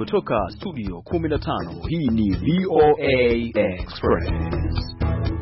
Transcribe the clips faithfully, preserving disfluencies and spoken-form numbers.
kutoka studio kumi na tano, hii ni V O A Express.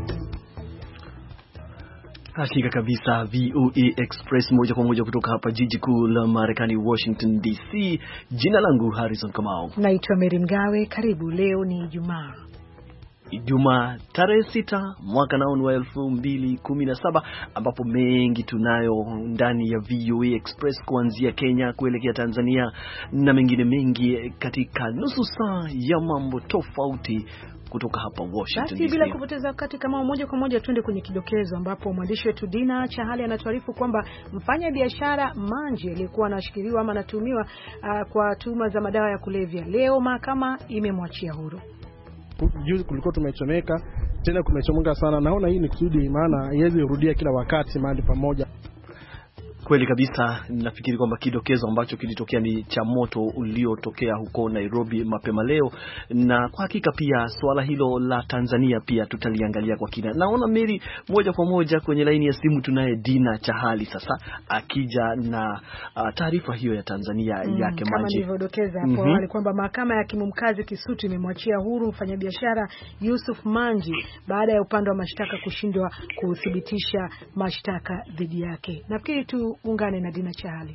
Hakika kabisa, V O A Express moja kwa moja kutoka hapa jiji kuu la Marekani, Washington D C. Jina langu Harrison Kamau. Naitwa Mary Mgawe. Karibu. Leo ni Ijumaa. Ijumaa tarehe sita mwaka nao wa elfu mbili kumi na saba, ambapo mengi tunayo ndani ya V O A Express, kuanzia Kenya kuelekea Tanzania na mengine mengi katika nusu saa ya mambo tofauti kutoka hapa Washington. Basi bila kupoteza wakati, kama moja kwa moja tuende kwenye kidokezo, ambapo mwandishi wetu Dina Chahali anatuarifu kwamba mfanya biashara Manji aliyekuwa anashikiliwa ama anatumiwa uh, kwa tuhuma za madawa ya kulevya, leo mahakama imemwachia huru. Juzi kulikuwa tumechomeka, tena kumechomeka sana. Naona hii ni kusudi, maana haiwezi rudia kila wakati mahali pamoja. Kweli kabisa, nafikiri kwamba kidokezo ambacho kilitokea ni cha moto uliotokea huko Nairobi mapema leo, na kwa hakika pia swala hilo la Tanzania pia tutaliangalia kwa kina. Naona Mary, moja kwa moja kwenye laini ya simu tunaye Dina Chahali sasa, akija na uh, taarifa hiyo ya Tanzania mm, yake Manji. Kama nilivyodokeza hapo awali mm-hmm. kwamba mahakama ya hakimu mkazi Kisutu imemwachia huru mfanyabiashara Yusuf Manji baada ya upande wa mashtaka kushindwa kuthibitisha mashtaka dhidi yake. Nafikiri tu ungane na Dina Chahali.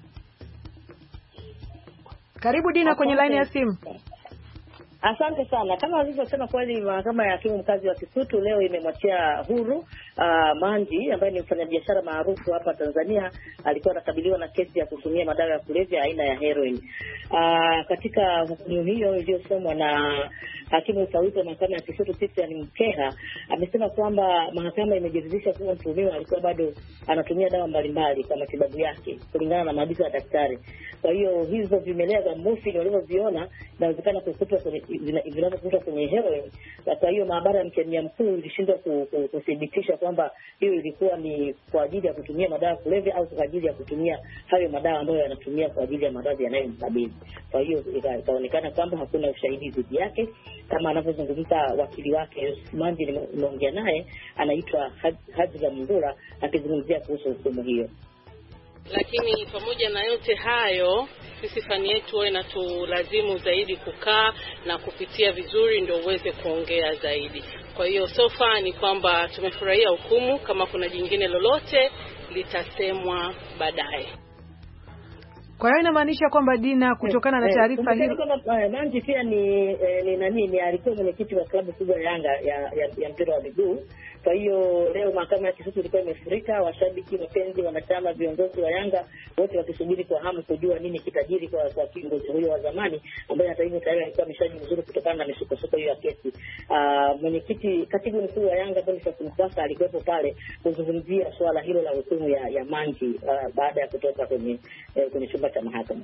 Karibu Dina kwenye line ya simu. Asante sana. Kama walivyosema, kweli mahakama ya hakimu mkazi wa Kisutu leo imemwachia huru uh, Manji ambaye ni mfanyabiashara maarufu hapa Tanzania. Alikuwa anakabiliwa na kesi ya kutumia madawa ya kulevya aina ya heroin. Uh, katika hukumu hiyo iliyosomwa na hakimu mfawidhi wa mahakama ya Kisutu Christian Mkeha, amesema kwamba mahakama imejiridhisha kuwa mtuhumiwa alikuwa bado anatumia dawa mbalimbali kwa matibabu yake kulingana na maagizo ya daktari. Kwa hiyo hizo vimelea vya morphine walivyoviona inawezekana kukutwa kwenye vinavyokuta kwenye heroin. Kwa hiyo maabara ya mkemia mkuu ilishindwa kuthibitisha kwamba hiyo ilikuwa ni kwa ajili ya kutumia madawa kulevya au kwa ajili ya kutumia hayo madawa ambayo yanatumia kwa ajili ya maradhi yanayomkabili. Kwa hiyo ikaonekana kwamba hakuna ushahidi dhidi yake, kama anavyozungumza wakili wake Manji. Nimeongea naye, anaitwa Hajla Mndura, akizungumzia kuhusu hukumu hiyo. Lakini pamoja na yote hayo, sisi fani yetu wewe inatulazimu zaidi kukaa na kupitia vizuri ndio uweze kuongea zaidi. Kwa hiyo so far ni kwamba tumefurahia hukumu. Kama kuna jingine lolote litasemwa baadaye. Kwa hiyo inamaanisha kwamba Dina, kutokana na taarifa hiyo, Manji pia ni ni nani ni alikuwa mwenyekiti wa klabu kubwa ya Yanga ya, ya, ya mpira wa miguu. Kwa hiyo leo mahakama ya Kisutu ilikuwa imefurika, washabiki, wapenzi, wanachama, viongozi wa Yanga wote wakisubiri kwa hamu kujua nini kitajiri kwa kwa kiongozi huyo wa zamani ambaye hata hivyo tayari alikuwa ameshajiuzuru kutokana na misukosuko hiyo ya kesi. Uh, mwenyekiti katibu mkuu wa Yanga Boniface Mkwasa alikuwepo pale kuzungumzia swala hilo la hukumu ya, ya Manji uh, baada ya kutoka kwenye eh, kwenye chumba cha mahakama.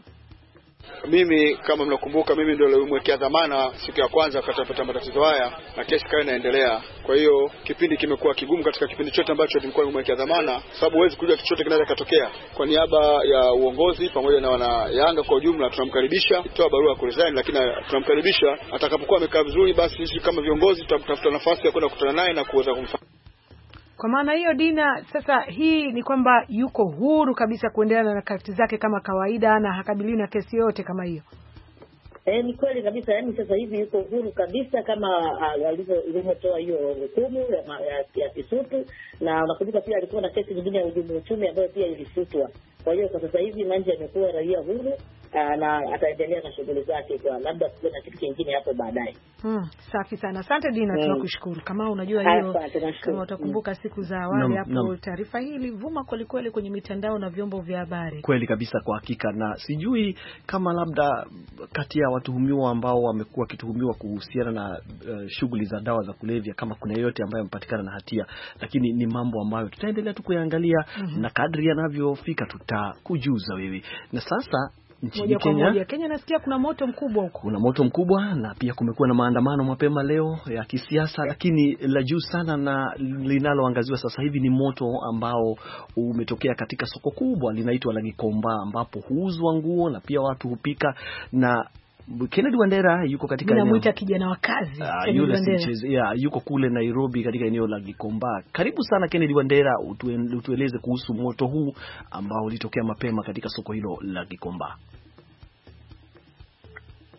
Mimi kama mnakumbuka, mimi ndio nilimwekea dhamana siku ya kwanza akatapata matatizo haya na kesi kae inaendelea. Kwa hiyo kipindi kimekuwa kigumu katika kipindi chote ambacho tulikuwa nimemwekea dhamana, sababu huwezi kujua chochote kinaweza kutokea. Kwa niaba ya uongozi pamoja na wana Yanga kwa ujumla, tunamkaribisha, toa barua ya kuresign, lakini tunamkaribisha atakapokuwa amekaa vizuri, basi sisi kama viongozi tutamtafuta nafasi ya kwenda kukutana naye na kuweza kumfanya. Kwa maana hiyo Dina, sasa hii ni kwamba yuko huru kabisa kuendelea na harakati zake kama kawaida na hakabiliwi na kesi yote kama hiyo. Eh, ni kweli kabisa. Yaani sasa hivi yuko huru kabisa kama alivyotoa hiyo hukumu ya, ya, ya Kisutu, na unakumbuka pia alikuwa na kesi nyingine ya uhujumu uchumi ambayo pia ilifutwa. Kwa hiyo kwa sasa hivi Manji amekuwa raia huru na ataendelea na shughuli zake, kwa labda kuna kitu kingine hapo baadaye. Mm, safi sana. Asante Dina, mm. tunakushukuru. Kama unajua hiyo, kama utakumbuka siku za awali hapo no, no. taarifa hii ilivuma kweli kweli kwenye mitandao na vyombo vya habari. Kweli kabisa, kwa hakika, na sijui kama labda kati ya watuhumiwa ambao wamekuwa kituhumiwa kuhusiana na uh, shughuli za dawa za kulevya, kama kuna yeyote ambaye amepatikana na hatia, lakini ni mambo ambayo tutaendelea tu kuangalia mm-hmm. na kadri yanavyofika tutakujuza wewe. Na sasa nchini Kenya, moja. Kenya nasikia kuna moto mkubwa huko. Kuna moto mkubwa, na pia kumekuwa na maandamano mapema leo ya kisiasa, lakini la juu sana na linaloangaziwa sasa hivi ni moto ambao umetokea katika soko kubwa linaitwa la Gikomba, ambapo huuzwa nguo na pia watu hupika. Na Kennedy Wandera yuko katika eneo, namuita kijana wa kazi uh, yule sicheze, yeah, yuko kule Nairobi katika eneo la Gikomba. Karibu sana Kennedy Wandera, utueleze kuhusu moto huu ambao ulitokea mapema katika soko hilo la Gikomba.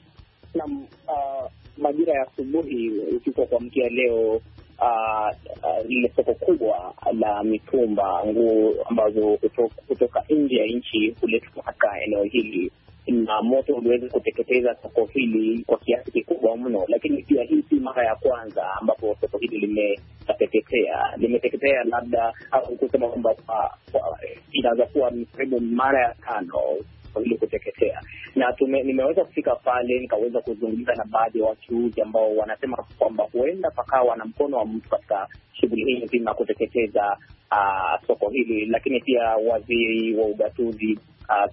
Na uh, majira ya asubuhi usiku wa kuamkia leo lile uh, uh, soko kubwa la mitumba, nguo ambazo kutoka, kutoka nje ya nchi huletwa katika eneo hili, na moto uliweza kuteketeza soko hili kwa kiasi kikubwa mno. Lakini pia hii si mara ya kwanza ambapo soko hili limeteketea limeteketea labda au kusema kwamba inaweza kuwa karibu mara ya tano ili kuteketea. Na tume, nimeweza kufika pale nikaweza kuzungumza na baadhi ya wachuuzi ambao wanasema kwamba huenda pakawa na mkono wa mtu katika shughuli hii nzima kuteketeza uh, soko hili. Lakini pia waziri wa ugatuzi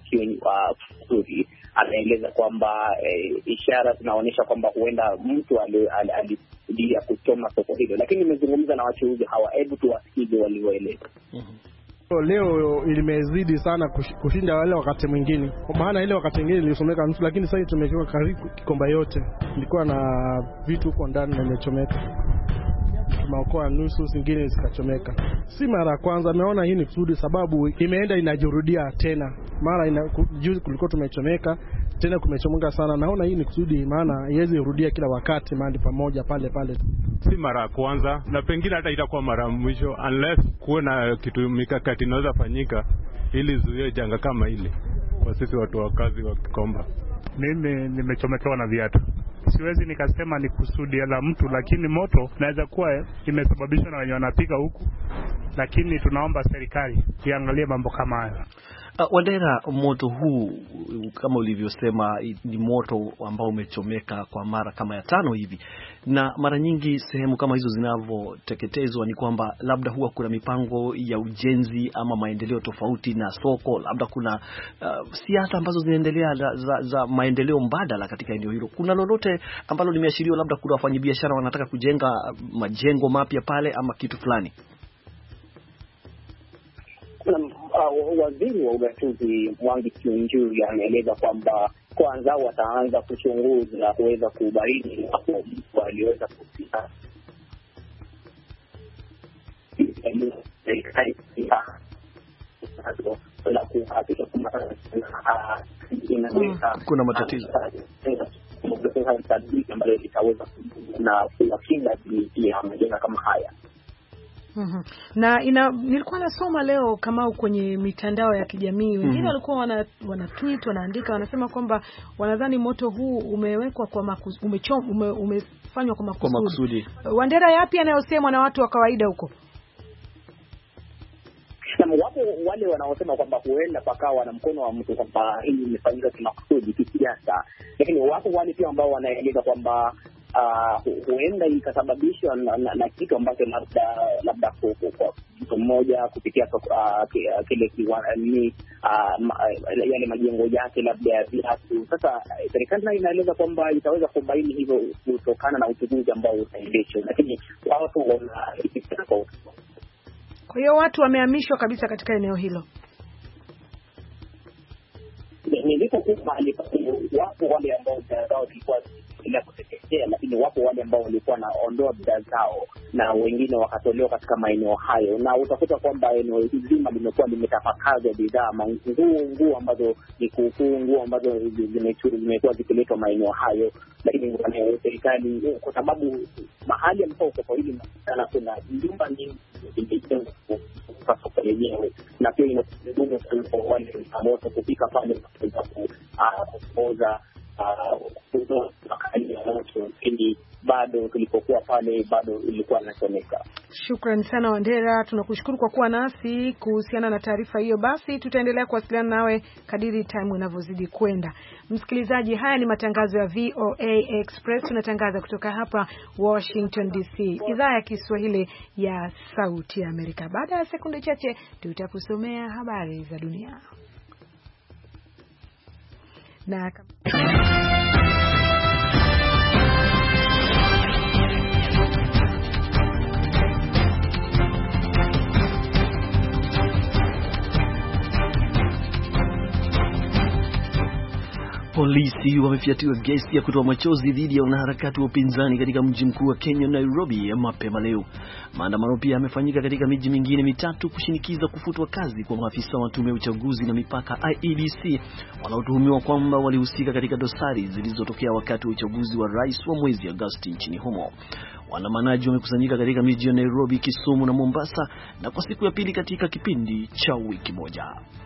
uh, anaeleza kwamba eh, ishara zinaonyesha kwamba huenda mtu alidia kuchoma soko hilo. Lakini nimezungumza na wachuuzi hawa, hebu tuwasikize walivyoeleza. Mm-hmm. Leo ilimezidi sana kushinda wale wakati mwingine. Maana ile wakati mwingine ilisomeka nusu, lakini sasa tumekiwa karibu kikomba yote. Nilikuwa na vitu huko ndani na imechomeka. Tumeokoa nusu, zingine zikachomeka. Si mara ya kwanza, ameona hii ni kusudi sababu imeenda inajirudia tena. Mara ina juzi kulikuwa tumechomeka, tena kumechomeka sana. Naona hii ni kusudi, maana haiwezi rudia kila wakati mahali pamoja pale pale. Si mara ya kwanza na pengine hata itakuwa mara ya mwisho unless kuwe na kitu mikakati inaweza fanyika ili zuie janga kama hili kwa sisi watu wa kazi wa Kikomba. Mimi nimechomekewa na viatu. Siwezi nikasema ni kusudi la mtu, lakini moto naweza kuwa imesababishwa na wenye wanapika huku, lakini tunaomba serikali iangalie mambo kama haya. Uh, Wandera, moto huu kama ulivyosema ni moto ambao umechomeka kwa mara kama ya tano hivi, na mara nyingi sehemu kama hizo zinavyoteketezwa ni kwamba labda huwa kuna mipango ya ujenzi ama maendeleo tofauti na soko, labda kuna uh, siasa ambazo zinaendelea za, za, za maendeleo mbadala katika eneo hilo. Kuna lolote ambalo limeashiriwa, labda kuna wafanyabiashara wanataka kujenga majengo mapya pale ama kitu fulani? Uh, waziri wa ugatuzi Mwangi Kiunjuri ameeleza kwamba kwanza wataanza kuchunguza na kuweza kubaini hapo mtu aliweza kufika kuna matatizo ambayo itaweza na kuwakinga ya majanga kama haya. Mm-hmm. Na ina, nilikuwa nasoma leo kama kwenye mitandao ya kijamii wengine mm-hmm. walikuwa wana, wana tweet wanaandika wanasema kwamba wanadhani moto huu umewekwa kwa makusudi, umechom ume, umefanywa kwa makusudi. Kwa makusudi. Wandera, yapi yanayosemwa na watu wa kawaida huko? Na wapo wale wanaosema kwamba huenda pakawa na mkono wa mtu kwamba hili limefanyika kwa makusudi kisiasa, lakini wapo wale pia ambao wanaeleza kwamba Uh, huenda ikasababishwa na, na, na kitu ambacho labda labda kwa mtu mmoja kupitia uh, kile kiwani uh, ma, yale majengo yake labda ya viatu. Sasa serikali nayo inaeleza kwamba itaweza kubaini hivyo kutokana na uchunguzi ambao utaendeshwa, lakini watu wana. Kwa hiyo watu wamehamishwa kabisa katika eneo hilo. Nilipokuwa mahali pale, wapo wale ambao bidhaa zao zilikuwa zinaendelea kuteketea, lakini wapo wale ambao walikuwa naondoa bidhaa zao na wengine wakatolewa katika maeneo hayo, na utakuta kwamba eneo zima limekuwa limetapakazwa bidhaa, nguo nguo ambazo ni kuukuu, nguo ambazo zimekuwa zikiletwa maeneo hayo. Lakini serikali, kwa sababu mahali ambapo soko hili sana kuna nyumba nyingi zimejengwa kwa soko lenyewe, na pia inakudumu kwa wale moto kupika pale kuweza kuoza kuzoa makali ya moto, ili bado tulipokuwa pale bado ilikuwa inachomeka. Shukrani sana Wandera, tunakushukuru kwa kuwa nasi kuhusiana na taarifa hiyo. Basi tutaendelea kuwasiliana nawe kadiri time inavyozidi kwenda. Msikilizaji, haya ni matangazo ya V O A Express, tunatangaza kutoka hapa Washington D C, idhaa ya Kiswahili ya Sauti ya Amerika. Baada ya sekunde chache tutakusomea habari za dunia. Na Polisi wamefyatua gesi ya kutoa machozi dhidi ya wanaharakati wa upinzani katika mji mkuu wa Kenya, Nairobi, mapema leo. Maandamano pia yamefanyika katika miji mingine mitatu kushinikiza kufutwa kazi kwa maafisa wa tume ya uchaguzi na mipaka I E B C wanaotuhumiwa kwamba walihusika katika dosari zilizotokea wakati wa uchaguzi wa rais wa mwezi Agosti nchini humo. Waandamanaji wamekusanyika katika miji ya Nairobi, Kisumu na Mombasa, na kwa siku ya pili katika kipindi cha wiki moja.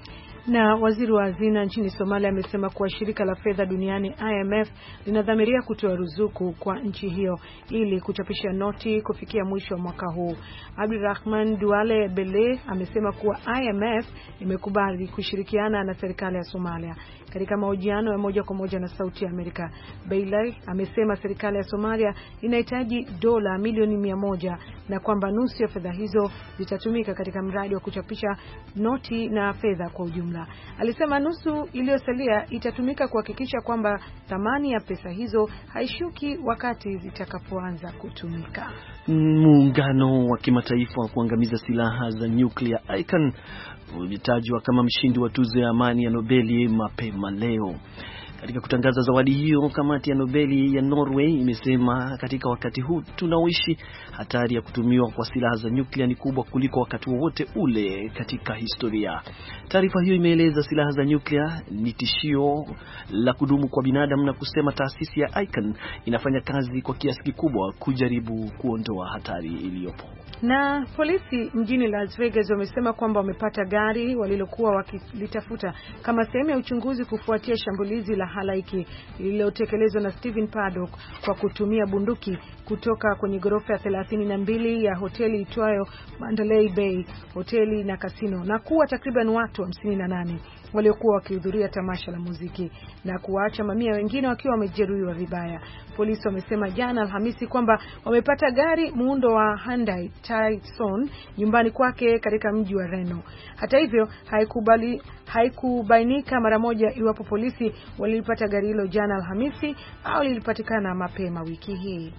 Na waziri wa hazina nchini Somalia amesema kuwa shirika la fedha duniani I M F linadhamiria kutoa ruzuku kwa nchi hiyo ili kuchapisha noti kufikia mwisho wa mwaka huu. Abdirahman Duale Bele amesema kuwa I M F imekubali kushirikiana na serikali ya Somalia. Katika mahojiano ya moja kwa moja na Sauti ya Amerika, Bailey amesema serikali ya Somalia inahitaji dola milioni mia moja na kwamba nusu ya fedha hizo zitatumika katika mradi wa kuchapisha noti na fedha kwa ujumla. Alisema nusu iliyosalia itatumika kuhakikisha kwamba thamani ya pesa hizo haishuki wakati zitakapoanza kutumika. Muungano wa kimataifa wa kuangamiza silaha za nyuklia I C A N ulitajwa kama mshindi wa tuzo ya amani ya Nobeli mapema leo. Katika kutangaza zawadi hiyo, kamati ya Nobeli ya Norway imesema katika wakati huu tunaoishi, hatari ya kutumiwa kwa silaha za nyuklia ni kubwa kuliko wakati wowote ule katika historia. Taarifa hiyo imeeleza silaha za nyuklia ni tishio la kudumu kwa binadamu na kusema taasisi ya I C A N inafanya kazi kwa kiasi kikubwa kujaribu kuondoa hatari iliyopo. Na polisi mjini Las Vegas wamesema kwamba wamepata gari walilokuwa wakilitafuta kama sehemu ya uchunguzi kufuatia shambulizi la halaiki lililotekelezwa na Stephen Paddock kwa kutumia bunduki kutoka kwenye ghorofa ya thelathini na mbili ya hoteli itwayo Mandalay Bay hoteli na kasino, na kuwa takriban watu hamsini na nane waliokuwa wakihudhuria tamasha la muziki na kuwaacha mamia wengine wakiwa wamejeruhiwa vibaya. Polisi wamesema jana Alhamisi kwamba wamepata gari muundo wa Hyundai Tucson nyumbani kwake katika mji wa Reno. Hata hivyo haikubali haikubainika mara moja iwapo polisi walilipata gari hilo jana Alhamisi au lilipatikana mapema wiki hii.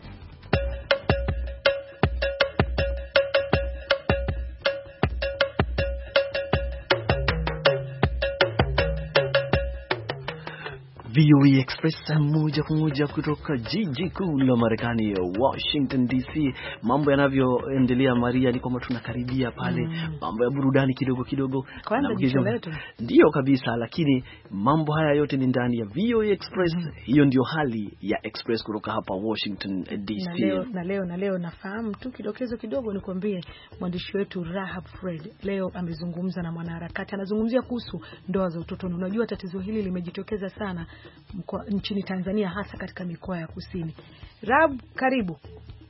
V O A Express moja kwa moja kutoka jiji kuu la Marekani, Washington D C. Mambo yanavyoendelea, Maria, ni kwamba tunakaribia pale mm. mambo ya burudani kidogo kidogo. Kwanza jicho letu. Ndio kabisa, lakini mambo haya yote ni ndani ya V O A Express. Mm. Hiyo ndio hali ya Express kutoka hapa Washington D C. Na leo na leo na leo nafahamu tu kidokezo kidogo nikwambie, mwandishi wetu Rahab Fred leo amezungumza na mwanaharakati, anazungumzia kuhusu ndoa za utotoni. Unajua tatizo hili limejitokeza sana Mkwa, nchini Tanzania, hasa katika mikoa ya kusini. Rab, karibu.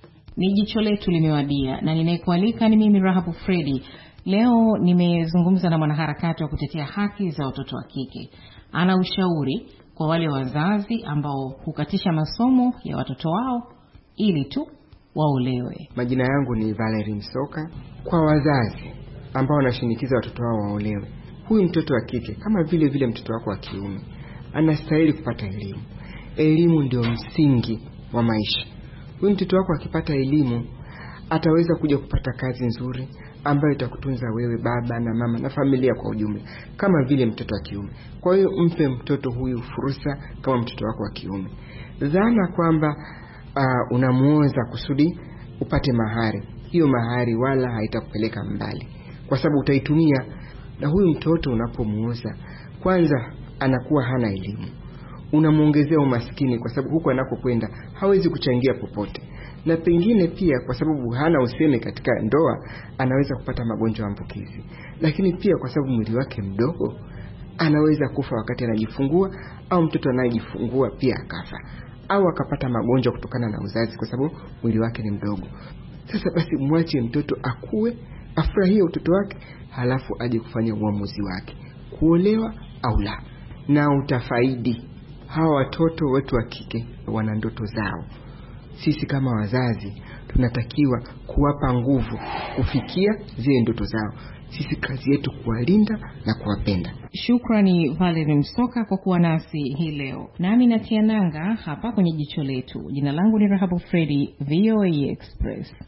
Ni jicho letu limewadia na ninayekualika ni mimi Rahab Fredi. Leo nimezungumza na mwanaharakati wa kutetea haki za watoto wa kike. Ana ushauri kwa wale wazazi ambao hukatisha masomo ya watoto wao ili tu waolewe. Majina yangu ni Valerie Msoka. Kwa wazazi ambao wanashinikiza watoto wao waolewe, huyu mtoto wa kike kama vile vile mtoto wako wa kiume anastahili kupata elimu. Elimu ndio msingi wa maisha. Huyu mtoto wako akipata elimu ataweza kuja kupata kazi nzuri ambayo itakutunza wewe, baba na mama na familia kwa ujumla, kama vile mtoto wa kiume. Kwa hiyo mpe mtoto huyu fursa kama mtoto wako wa kiume. Dhana kwamba uh, unamuoza kusudi upate mahari, hiyo mahari wala haitakupeleka mbali, kwa sababu utaitumia. Na huyu mtoto unapomuoza, kwanza anakuwa hana elimu, unamuongezea umaskini, kwa sababu huko anakokwenda hawezi kuchangia popote. Na pengine pia kwa sababu hana useme katika ndoa, anaweza kupata magonjwa ya ambukizi. Lakini pia kwa sababu mwili wake mdogo, anaweza kufa wakati anajifungua, au mtoto anayejifungua pia akafa, au akapata magonjwa kutokana na uzazi kwa sababu mwili wake ni mdogo. Sasa basi mwache mtoto akue, afurahie utoto wake, halafu aje kufanya uamuzi wake, kuolewa au la. Na utafaidi. Hawa watoto wetu wa kike wana ndoto zao. Sisi kama wazazi tunatakiwa kuwapa nguvu kufikia zile ndoto zao. Sisi kazi yetu kuwalinda na kuwapenda. Shukrani Valerie Msoka kwa kuwa nasi hii leo. Nami natia nanga hapa kwenye jicho letu. Jina langu ni Rahabu Fredi, V O A Express.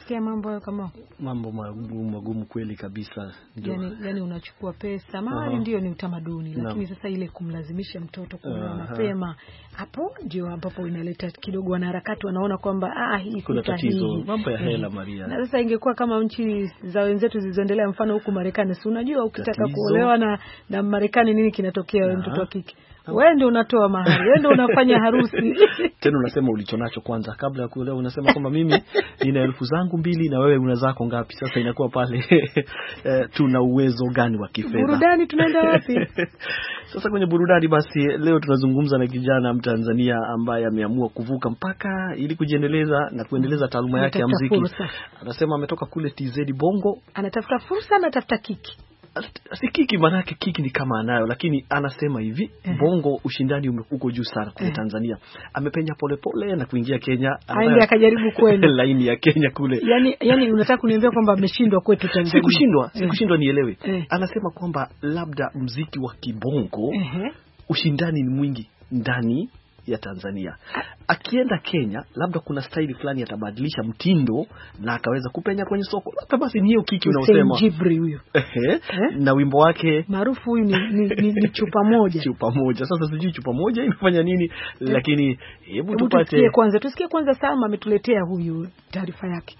Umesikia mambo hayo kama? Mambo magumu magumu kweli kabisa. Yani, yani unachukua pesa. Mahari ndio ni utamaduni, lakini sasa ile kumlazimisha mtoto kuolewa mapema, hapo ndio ambapo inaleta kidogo wanaharakati wanaona kwamba ah hii kuna tatizo, mambo ya hela Maria. Na sasa ingekuwa kama nchi za wenzetu zilizoendelea, mfano huku Marekani, si unajua ukitaka kuolewa na na Marekani nini kinatokea wewe mtoto wa kike? Wewe ndio unatoa mahari, wewe ndio unafanya harusi. Tena unasema ulichonacho kwanza kabla ya kuolewa, unasema kwamba mimi nina elfu zangu mbili na wewe una zako ngapi? Sasa inakuwa pale eh, tuna uwezo gani wa kifedha? Burudani tunaenda wapi? Sasa kwenye burudani basi leo tunazungumza na kijana Mtanzania ambaye ameamua kuvuka mpaka ili kujiendeleza na kuendeleza taaluma yake ya muziki. Anasema ametoka kule T Z Bongo, anatafuta fursa, anatafuta kiki. Si kiki, maana yake kiki ni kama anayo, lakini anasema hivi uh-huh. Bongo ushindani umekuko juu sana kule uh-huh. Tanzania. Amepenya pole pole na kuingia Kenya, aende akajaribu kwenda laini ya Kenya kule. Yani yani unataka kuniambia kwamba ameshindwa kwetu Tanzania? Si kushindwa, si kushindwa nielewe. Uh-huh. Anasema kwamba labda muziki wa kibongo uh-huh. ushindani ni mwingi ndani ya Tanzania. Akienda Kenya labda kuna style fulani atabadilisha mtindo na akaweza kupenya kwenye soko. Labda basi niyo kiki unaosema. Jibri huyo. Ehe. Na wimbo wake maarufu huyu ni, ni, ni, ni chupa moja. Chupa moja. Sasa sijui chupa moja inafanya nini, lakini hebu tupate. Tusikie kwanza, tusikie kwanza Salma ametuletea huyu taarifa yake.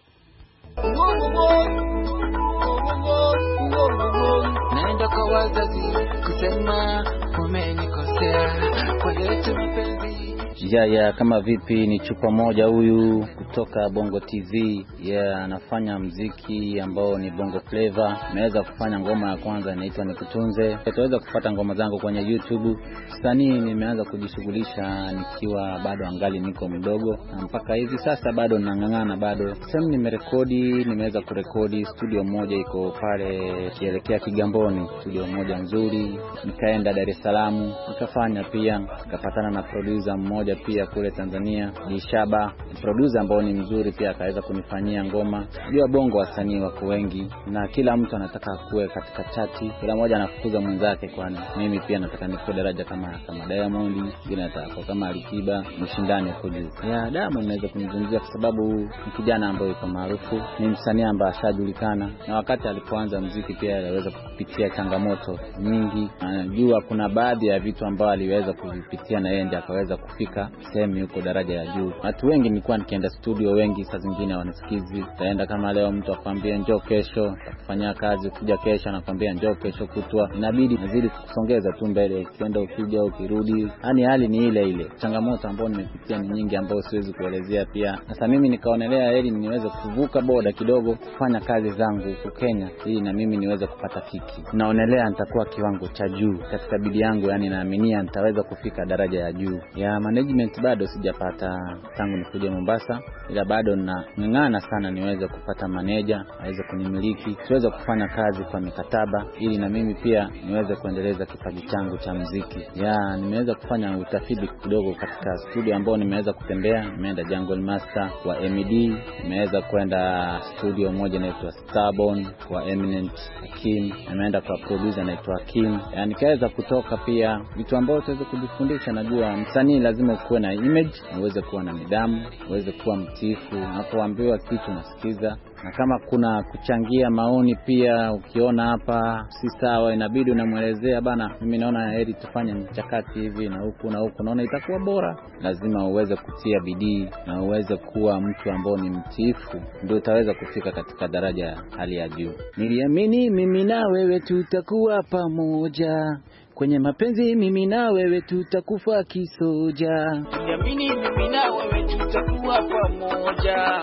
Naenda kwa wazazi kusema umenikosea kwa yote mapenzi. Ya ya kama vipi, ni chupa moja huyu kutoka Bongo T V. Ya anafanya muziki ambao ni Bongo Flavor. Nimeweza kufanya ngoma ya kwanza inaitwa Nikutunze. Tutaweza kupata ngoma zangu kwenye YouTube. Sanii nimeanza kujishughulisha nikiwa bado angali niko mdogo, na mpaka hivi sasa bado nang'ang'ana bado. Sasa nimerekodi, nimeweza kurekodi studio moja iko pale kielekea Kigamboni, studio moja nzuri. Nikaenda Dar es Salaam, nikafanya pia, nikapatana na producer mmoja pia kule Tanzania, Lishaba, producer ambao ni mzuri pia, akaweza kunifanyia ngoma. Unajua Bongo wasanii wako wengi na kila mtu anataka kuwe katika chati, kila mmoja anafukuza mwenzake, kwani mimi pia nataka nikuwe daraja kama kama Diamond, bila nataka kama Alikiba, mshindani huko juu. Ya Diamond naweza kumzungumzia kwa sababu ni kijana ambaye yuko maarufu, ni msanii ambaye ashajulikana, na wakati alipoanza muziki pia aliweza kupitia changamoto nyingi. Anajua kuna baadhi ya vitu ambavyo aliweza kuvipitia na yeye ndiye akaweza kufika sehemu yuko daraja ya juu. Watu wengi nilikuwa nikienda studio, wengi saa zingine wanasikizi. Taenda kama leo mtu akwambia njoo kesho, kufanya kazi, kuja kesho anakuambia njoo kesho kutwa. Inabidi nazidi kusongeza tu mbele, ukienda ukija ukirudi. Yaani hali ni ile ile. Changamoto ambazo nimepitia ni nyingi ambazo siwezi kuelezea pia. Sasa mimi nikaonelea heri niweze kuvuka boda kidogo, kufanya kazi zangu huko Kenya ili na mimi niweze kupata kiki. Naonelea nitakuwa kiwango cha juu katika bidii yangu, yani naaminia nitaweza kufika daraja ya juu. Ya management bado sijapata tangu nikuje Mombasa, ila bado nang'ang'ana sana niweze kupata manager aweze kunimiliki, siweze kufanya kazi kwa mikataba ili na mimi pia niweze kuendeleza kipaji changu cha muziki. Ya nimeweza kufanya utafiti kidogo katika studio ambao nimeweza kutembea. Nimeenda Jungle Master wa M D, nimeweza kwenda studio moja inaitwa Starbone wa Eminent Hakim, nimeenda kwa producer anaitwa Hakim. Yani nikaweza kutoka pia vitu ambavyo tuweze kujifundisha. Najua msanii lazima kuwe na image, uweze kuwa na nidhamu, uweze kuwa mtiifu, unapoambiwa kitu unasikiza. Na kama kuna kuchangia maoni pia, ukiona hapa si sawa, inabidi unamuelezea bana, mimi naona heri tufanye mchakati hivi na huku na huku, naona itakuwa bora. Lazima uweze kutia bidii na uweze kuwa mtu ambao ni mtiifu, ndio utaweza kufika katika daraja ya hali ya juu. Niliamini mimi na wewe tutakuwa pamoja, kwenye mapenzi mimi na wewe tutakufa kisoja. Niliamini mimi na wewe tutakuwa pamoja.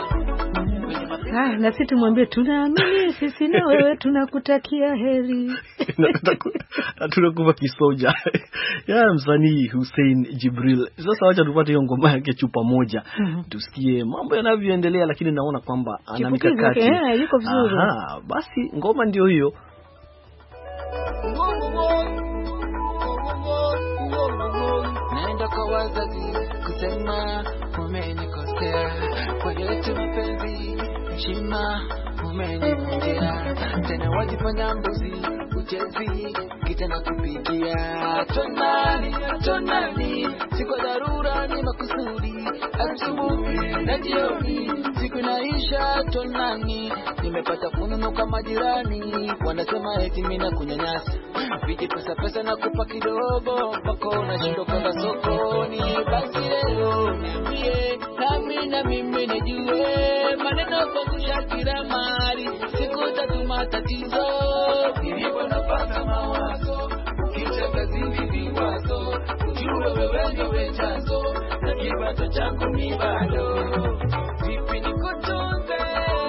Ah, na sisi tumwambie tunaamini sisi na wewe tunakutakia heri. Tunakufa kisoja. Ya msanii Hussein Jibril. Sasa wacha tupate hiyo ngoma yake chupa moja. Mm-hmm. Tusikie mambo yanavyoendelea, lakini naona kwamba ana mikakati. Eh, yuko vizuri. Aha, basi ngoma ndio hiyo. Naenda kwa wazazi kusema umenikosea kwa yote mapenzi, heshima umenivunjia, tena wajifanya mbuzi uchezi kitana kupigia tonani tonani siku dharura ni makusudi asubuhi na jioni siku inaisha tonani nimepata fununu kama jirani wanasema eti mimi na kunyanyasa viji pesa pesa na kupa kidogo mpaka unashindwa kwenda sokoni basi leo niambie nami na mimi nijue maneno kwa kushakira mali siku tatu matatizo nilipo napata mawazo ukicheka zindi viwazo ujue wewe ndio wechazo na kipato chako ni bado vipi nikutunze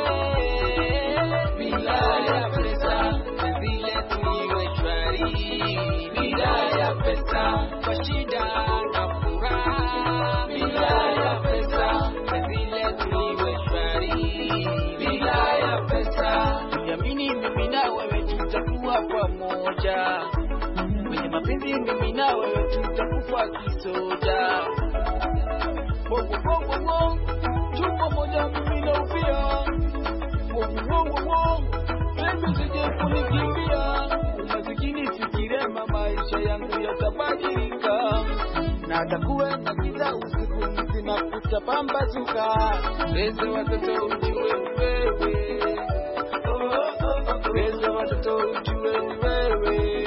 bila ya pesa vile tuiwe shwari bila ya pesa kwa shida na furaha bila ya pesa vile tuiwe shwari bila ya pesa niamini mimi na wewe tutakuwa pamoja kwenye mapenzi mimi na wewe tutakufa kisoja bongo bongo bongo tupo moja mimi na upia bongo bongo bongo Pendo sije kunikimbia umasikini sikirema maisha yangu yatabadilika na atakuwa na giza usiku mzima kutapambazuka pesa watoto ujue wewe oh, oh, oh. Pesa watoto ujue wewe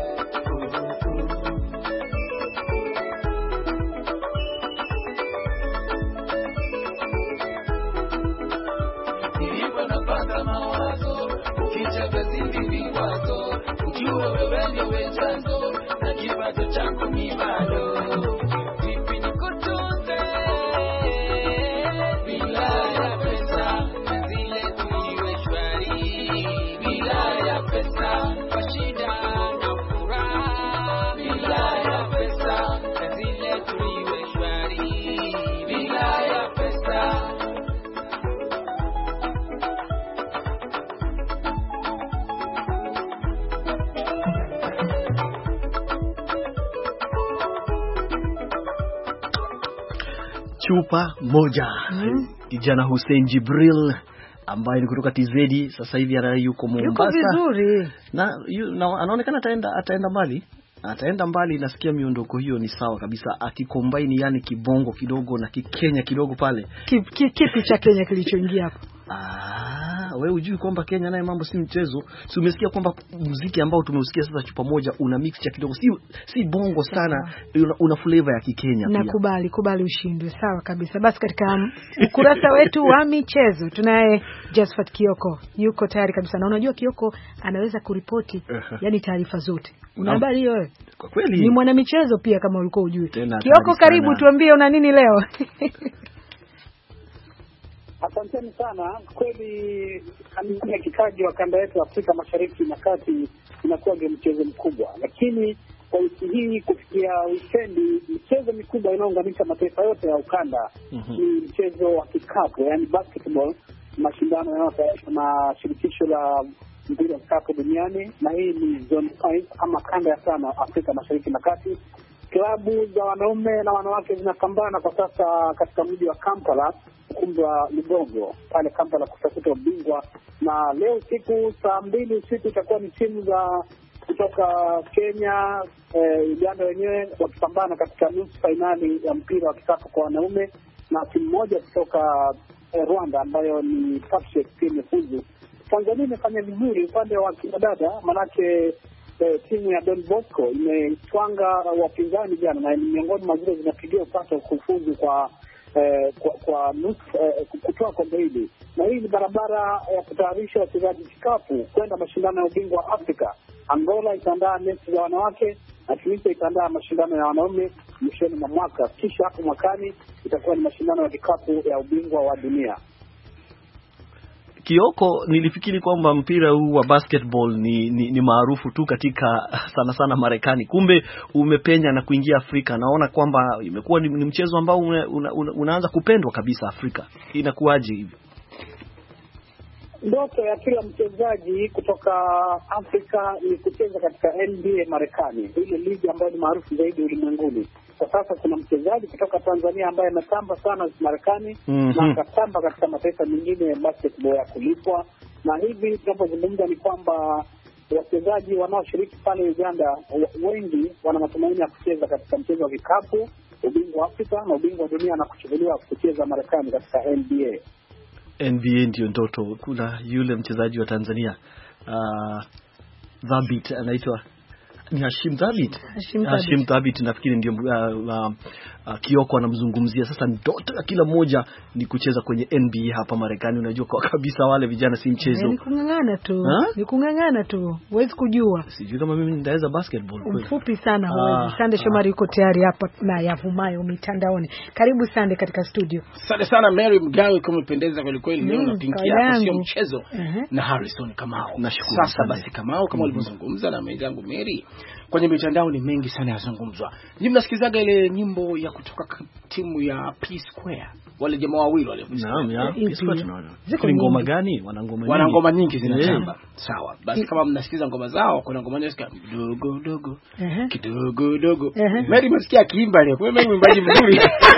ujue wewe ndio wechazo na kipato chako ni bado vipi nikutunze bila ya pesa zile tuiwe shwari bila ya pesa kwa shida na furaha bila ya pesa zile tuiwe shwari bila ya pesa chupa moja mm. Kijana Hussein Jibril ambaye ni kutoka T Z sasa hivi yuko Mombasa. Yuko vizuri. Na, yu, na anaonekana ataenda ataenda mbali. Ataenda mbali nasikia miondoko hiyo ni sawa kabisa akikombaini yani kibongo kidogo na kikenya kidogo pale. Kipi ki, ki, cha Kenya kilichoingia hapo? Ah, wewe hujui kwamba Kenya naye mambo si mchezo. Si umesikia kwamba muziki ambao tumeusikia sasa chupa moja una mix cha kidogo si si bongo sana, una, una flavor ya Kikenya pia. Nakubali, kubali ushindwe. Sawa kabisa. Basi katika ukurasa wetu wa michezo tunaye Josephat Kioko. Yuko tayari kabisa. Na unajua Kioko anaweza kuripoti yani taarifa zote. Una habari hiyo wewe? Kwa kweli. Ni mwana michezo pia kama ulikuwa hujui. Kioko, karibu tuambie una nini leo? Asanteni sana. Kweli kamili kikaji wa kanda yetu Afrika Mashariki na Kati inakuwa ni mchezo mkubwa. Lakini kwa wiki hii kufikia wikendi mchezo mikubwa inaunganisha mataifa yote ya ukanda mm-hmm. ni mchezo wa kikapu, yani basketball, mashindano yanayotolewa na shirikisho la mpira wa kikapu duniani, na hii ni zone five ama kanda ya tano Afrika Mashariki na Kati. Klabu za wanaume na wanawake zinapambana kwa sasa katika mji wa Kampala, ukumbi wa Lugogo pale Kampala kutafuta ubingwa. Na leo siku saa mbili usiku itakuwa ni timu za kutoka Kenya, eh, Uganda wenyewe wakipambana katika nusu finali ya mpira wa kikapu kwa wanaume, na timu moja kutoka eh, Rwanda ambayo ni Patriot timu fuzu. Tanzania imefanya vizuri upande wa kinadada, manake eh, timu ya Don Bosco imetwanga wapinzani jana na miongoni mwa zile zinapigia upato kufuzu kwa eh, kwa, kwa nusu eh, kutoa kombe hili. Na hii ni barabara ya kutayarisha wachezaji kikapu kwenda mashindano ya ubingwa wa Afrika. Angola itaandaa mechi za wanawake na Tunisia itaandaa mashindano ya wanaume mwishoni mwa mwaka. Kisha hapo mwakani itakuwa ni mashindano ya kikapu ya ubingwa wa dunia. Kioko, nilifikiri kwamba mpira huu wa basketball ni, ni, ni maarufu tu katika sana sana Marekani. Kumbe umepenya na kuingia Afrika. Naona kwamba imekuwa ni, ni mchezo ambao una, una, una, unaanza kupendwa kabisa Afrika. Inakuaje hivi? Ndoto ya kila mchezaji kutoka Afrika ni kucheza katika N B A Marekani, ile ligi ambayo ni maarufu zaidi ulimwenguni. Kwa sasa kuna mchezaji kutoka Tanzania ambaye ametamba sana Marekani mm-hmm. na akatamba katika mataifa mengine ya basketball ya kulipwa. Na hivi tunapozungumza ni kwamba wachezaji wanaoshiriki pale Uganda wengi wana matumaini ya kucheza katika mchezo wa vikapu, ubingwa wa Afrika na ubingwa wa dunia, na kuchukuliwa kucheza Marekani katika N B A. N B A ndio ndoto. Kuna yule mchezaji wa Tanzania uh, Thabit anaitwa ni Hashim Thabit. Hashim, Hashim Thabit nafikiri ndio uh, uh, uh, Kioko anamzungumzia. Sasa ndoto ya kila mmoja ni kucheza kwenye N B A hapa Marekani. Unajua kwa kabisa wale vijana si mchezo. Ni kungangana tu. Ha? Ni kungangana tu. Huwezi kujua. Sijui kama mimi nitaweza basketball kweli. Mfupi sana huwezi. Ah, Sande Shomari yuko tayari hapa na yavumayo mitandaoni. Karibu Sande katika studio. Asante sana Mary Mgawe, kumependeza kweli kweli. Leo napinkia hapo sio mchezo uh-huh. na Harrison Kamau. Nashukuru. Sasa basi Kamau kama ulivyozungumza na mwenzangu Mary, kwenye mitandao ni mengi sana yazungumzwa. Nyinyi mnasikizaga ile nyimbo ya kutoka timu ya P Square, wale jamaa wawili wale. Naam, ya P Square tunaona. Ziko ngoma gani? Wana ngoma nyingi. Wana ngoma nyingi zinatamba. Yeah. Sawa. Basi kama mnasikiza ngoma zao, kuna ngoma nyingi kidogo dogo. Uh-huh. Kidogo dogo. Uh-huh. Mary msikia akiimba leo. Kwa hiyo mwimbaji mzuri.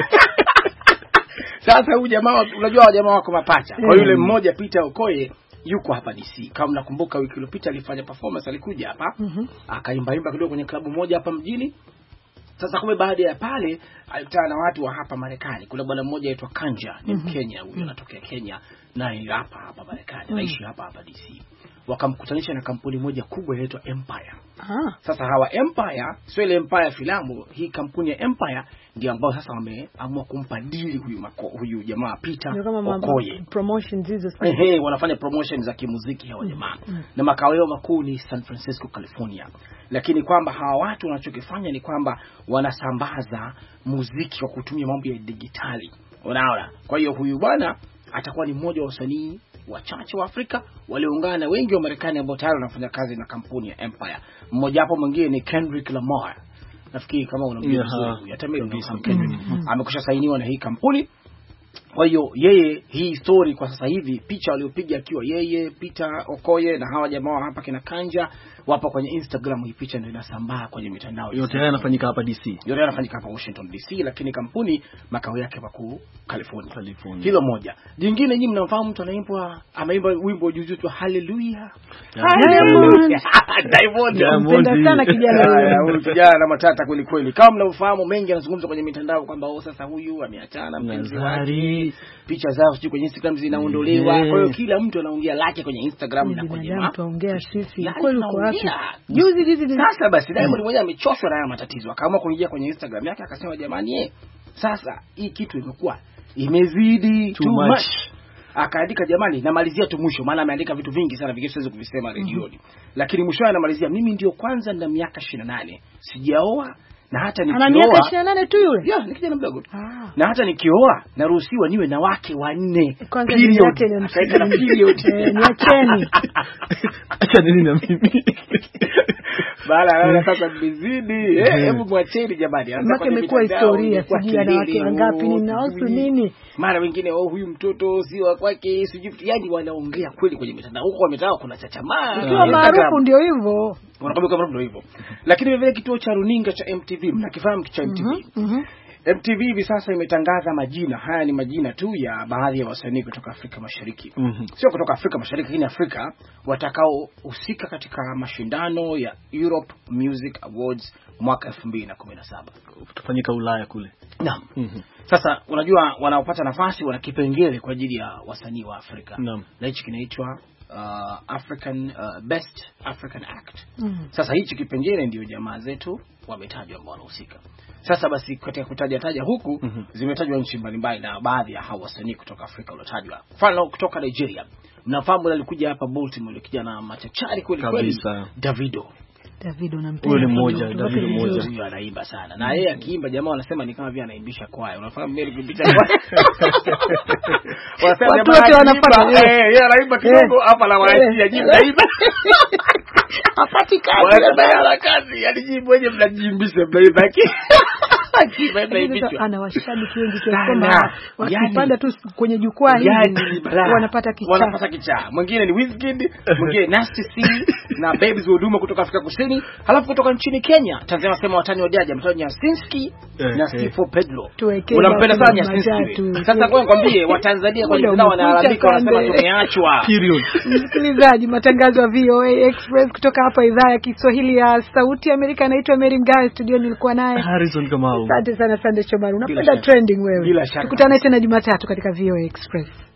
Sasa huyu jamaa, unajua jamaa wako mapacha. Kwa yule mmoja Peter Okoye yuko hapa D C. Kama mnakumbuka wiki iliyopita alifanya performance, alikuja hapa. Mm-hmm. Akaimba imba kidogo kwenye klabu moja hapa mjini. Sasa kumbe baada ya pale alikutana na watu wa hapa Marekani. Kuna bwana mmoja aitwa Kanja, ni mm-hmm. Kenya, huyu anatokea Kenya na hapa hapa Marekani, mm-hmm. anaishi hapa hapa D C. Wakamkutanisha na kampuni moja kubwa inaitwa Empire. Ah. Sasa hawa Empire, sio ile Empire filamu, hii kampuni ya Empire ndio ambao sasa wameamua kumpa deal huyu mako, huyu jamaa Peter Okoye. Promotions hizo sasa. Ehe, wanafanya promotions za kimuziki hawa jamaa. Mm-hmm. Na makao yao makuu ni San Francisco, California. Lakini kwamba hawa watu wanachokifanya ni kwamba wanasambaza muziki kwa kutumia mambo ya digitali. Unaona? Kwa hiyo huyu bwana atakuwa ni mmoja wa wasanii wachache wa Afrika walioungana na wengi wa Marekani ambao tayari wanafanya kazi na kampuni ya Empire. Mmoja hapo mwingine ni Kendrick Lamar. Nafikiri kama unamjua vizuri, hata mimi ndio Kendrick. Mm-hmm. Amekwisha sainiwa na hii kampuni. Kwa hiyo yeye, hii story kwa sasa hivi, picha waliopiga akiwa yeye, Peter Okoye na hawa jamaa hapa kina Kanja wapo kwenye Instagram. Hii picha ndio inasambaa kwenye mitandao. Yote haya yanafanyika hapa D C. Yote yanafanyika hapa Washington D C, lakini kampuni makao yake makuu California. California. Hilo moja. Jingine nyinyi mnafahamu mtu anaimba, ameimba wimbo juzi tu Hallelujah. Hallelujah. Diamond. Napenda sana kijana huyu. Kijana na matata kweli kweli. Kama mnafahamu mengi anazungumza kwenye mitandao kwamba oh sasa huyu ameachana mpenzi wake. Picha zao sio kwenye Instagram zinaondolewa. Yeah. Kwa hiyo kila mtu anaongea lake kwenye Instagram na kwenye map. Tuongea sisi. Kweli uko wapi? Juzi juzi. Sasa basi Diamond mmoja amechoshwa na haya matatizo. Akaamua kuingia kwenye Instagram yake akasema jamani eh, sasa hii kitu imekuwa imezidi too, too much. much. Akaandika jamani, namalizia tu mwisho, maana ameandika vitu vingi sana vingi siwezi kuvisema redioni. Mm-hmm. Lakini mwisho anamalizia, mimi ndio kwanza na miaka ishirini na nane sijaoa, na hata nikioa. Ana miaka ishirini na nane tu yule? Yeah, ni kijana mdogo tu. Ah. Na hata nikioa naruhusiwa niwe na wake wanne. Kwanza ni yake ni akaika na period. Eh, niacheni. Acha nini na mimi? Bala anaona sasa bizidi. Eh, hebu mwacheni jamani. Anataka imekuwa historia, sijui ana wake wangapi ni nahusu nini. Mara wengine oh huyu mtoto si wa kwake, sijui yani wanaongea kweli kwenye mitandao. Huko wametaka kuna chachamaa. Ukiwa maarufu ndio hivyo. Wanakwambia kama ndio hivyo. Lakini vile kitu cha runinga cha M T V, mnakifahamu cha M T V? Mhm. Mm M T V hivi sasa imetangaza majina. Haya ni majina tu ya baadhi ya wasanii kutoka Afrika Mashariki. Mm-hmm. Sio kutoka Afrika Mashariki, lakini Afrika watakao husika katika mashindano ya Europe Music Awards mwaka elfu mbili na kumi na saba. Utafanyika Ulaya kule. Naam. Mm-hmm. Sasa unajua wanaopata nafasi wana kipengele kwa ajili ya wasanii wa Afrika. Naam. Na hichi kinaitwa uh, African uh, Best African Act. Mm-hmm. Sasa hichi kipengele ndio jamaa zetu wametajwa ambao wanahusika. Sasa basi katika kutaja taja huku mm-hmm. zimetajwa nchi mbalimbali na baadhi ya hao wasanii kutoka Afrika waliotajwa. Mfano kutoka Nigeria. Mnafahamu alikuja hapa Baltimore kijana machachari kweli kweli Davido. Davido nampenda. Yule mmoja, Davido mmoja huyo anaimba sana. Na yeye akiimba jamaa wanasema ni kama vile anaimbisha kwaya. Unafahamu mimi kuimbisha kwaya. Wanasema watu wote wanapata eh yeye anaimba kidogo hapa na wanaishia jibu naimba. Apati kazi. Wanasema yana kazi, yani jibu wenyewe mnajiimbisha mnaimba. Ana washabiki wengi kwamba wakipanda tu kwenye jukwaa hili wanapata kichaa. Wanapata kichaa. Mwingine ni Wizkid, mwingine Nasty C na Babes Wodumo kutoka Afrika Kusini. Halafu kutoka nchini Kenya, Tanzania wasema watani wa jaji, mtani Yasinski na Sifo Pedro. Unampenda sana Yasinski. Sasa kwa nikwambie Watanzania kwa nini wanalalamika wanasema tumeachwa. Period. Msikilizaji, matangazo ya V O A Express kutoka hapa idhaa ya Kiswahili ya Sauti ya Amerika. Naitwa Mary Mgawe, studio nilikuwa naye Harrison Kamau. Asante sana Sande Shomari. Unapenda trending wewe. Tukutane tena Jumatatu katika V O A Express.